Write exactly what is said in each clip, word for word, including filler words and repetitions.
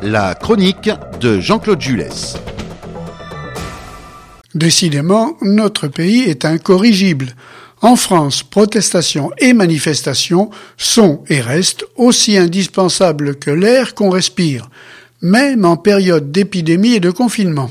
La chronique de Jean-Claude Jules. Décidément, notre pays est incorrigible. En France, protestations et manifestations sont et restent aussi indispensables que l'air qu'on respire, même en période d'épidémie et de confinement.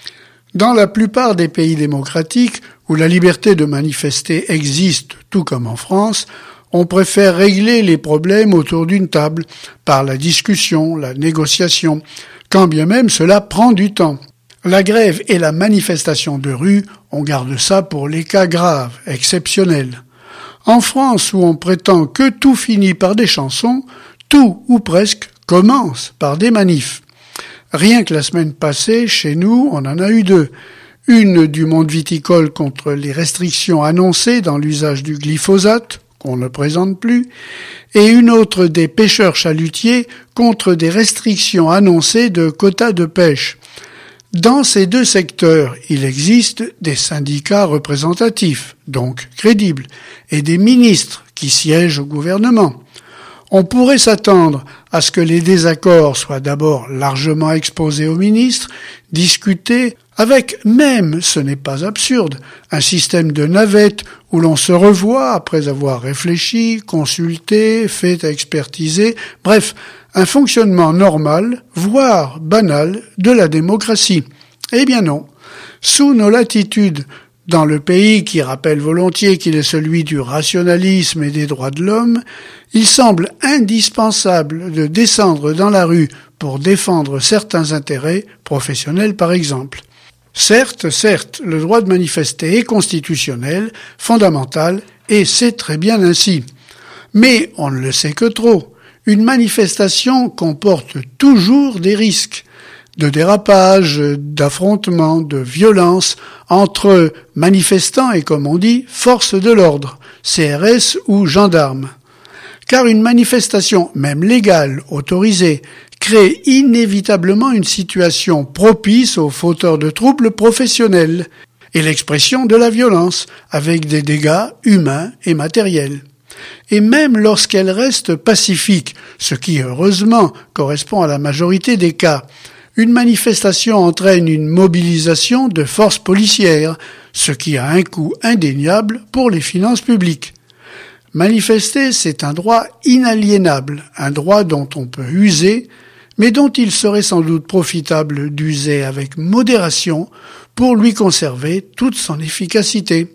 Dans la plupart des pays démocratiques, où la liberté de manifester existe, tout comme en France, on préfère régler les problèmes autour d'une table, par la discussion, la négociation, quand bien même cela prend du temps. La grève et la manifestation de rue, on garde ça pour les cas graves, exceptionnels. En France, où on prétend que tout finit par des chansons, tout ou presque commence par des manifs. Rien que la semaine passée, chez nous, on en a eu deux. Une du monde viticole contre les restrictions annoncées dans l'usage du glyphosate, qu'on ne présente plus, et une autre des pêcheurs chalutiers contre des restrictions annoncées de quotas de pêche. Dans ces deux secteurs, il existe des syndicats représentatifs, donc crédibles, et des ministres qui siègent au gouvernement. On pourrait s'attendre à ce que les désaccords soient d'abord largement exposés aux ministres, discutés, avec même, ce n'est pas absurde, un système de navette où l'on se revoit après avoir réfléchi, consulté, fait expertiser, bref, un fonctionnement normal, voire banal, de la démocratie. Eh bien non. Sous nos latitudes, dans le pays qui rappelle volontiers qu'il est celui du rationalisme et des droits de l'homme, il semble indispensable de descendre dans la rue pour défendre certains intérêts, professionnels par exemple. Certes, certes, le droit de manifester est constitutionnel, fondamental, et c'est très bien ainsi. Mais on ne le sait que trop. Une manifestation comporte toujours des risques de dérapage, d'affrontement, de violence entre manifestants et, comme on dit, forces de l'ordre, C R S ou gendarmes. Car une manifestation, même légale, autorisée, crée inévitablement une situation propice aux fauteurs de troubles professionnels et l'expression de la violence, avec des dégâts humains et matériels. Et même lorsqu'elle reste pacifique, ce qui heureusement correspond à la majorité des cas, une manifestation entraîne une mobilisation de forces policières, ce qui a un coût indéniable pour les finances publiques. Manifester, c'est un droit inaliénable, un droit dont on peut user, mais dont il serait sans doute profitable d'user avec modération pour lui conserver toute son efficacité.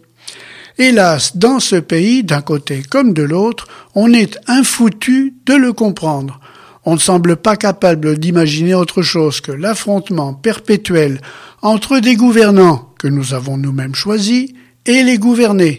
Hélas, dans ce pays, d'un côté comme de l'autre, on est infoutu de le comprendre. On ne semble pas capable d'imaginer autre chose que l'affrontement perpétuel entre des gouvernants que nous avons nous-mêmes choisis et les gouvernés.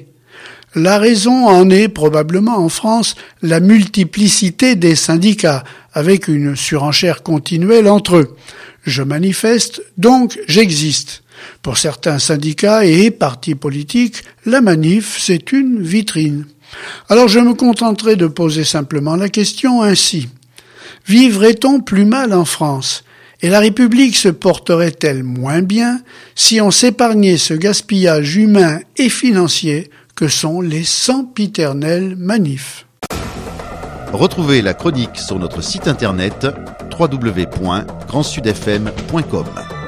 La raison en est probablement en France la multiplicité des syndicats, avec une surenchère continuelle entre eux. Je manifeste, donc j'existe. Pour certains syndicats et partis politiques, la manif, c'est une vitrine. Alors je me contenterai de poser simplement la question ainsi. Vivrait-on plus mal en France ? Et la République se porterait-elle moins bien si on s'épargnait ce gaspillage humain et financier que sont les sempiternelles manifs ? Retrouvez la chronique sur notre site internet w w w point grand sud f m point com.